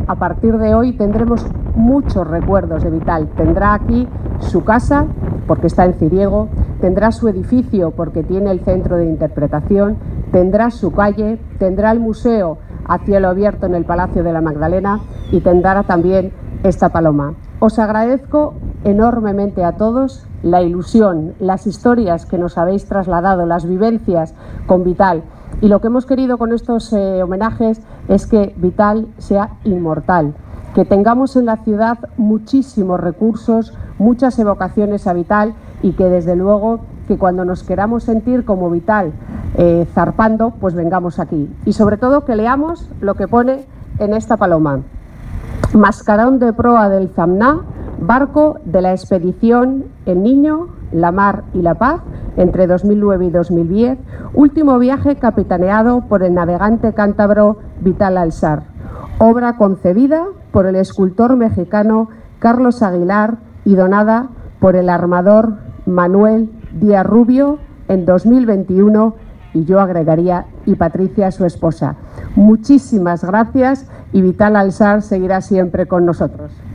a partir de hoy tendremos muchos recuerdos de Vital. Tendrá aquí su casa, porque está en Ciriego, tendrá su edificio, porque tiene el centro de interpretación, tendrá su calle, tendrá el museo a cielo abierto en el Palacio de la Magdalena y tendrá también esta paloma. Os agradezco enormemente a todos la ilusión, las historias que nos habéis trasladado, las vivencias con Vital. Y lo que hemos querido con estos homenajes es que Vital sea inmortal, que tengamos en la ciudad muchísimos recursos, muchas evocaciones a Vital y que desde luego que cuando nos queramos sentir como Vital zarpando, pues vengamos aquí. Y sobre todo que leamos lo que pone en esta paloma. Mascarón de proa del Zamná, barco de la expedición El Niño, La Mar y La Paz entre 2009 y 2010, último viaje capitaneado por el navegante cántabro Vital Alsar, obra concebida por el escultor mexicano Carlos Aguilar y donada por el armador Manuel Díaz Rubio en 2021 y yo agregaría y Patricia, su esposa. Muchísimas gracias y Vital Alsar seguirá siempre con nosotros.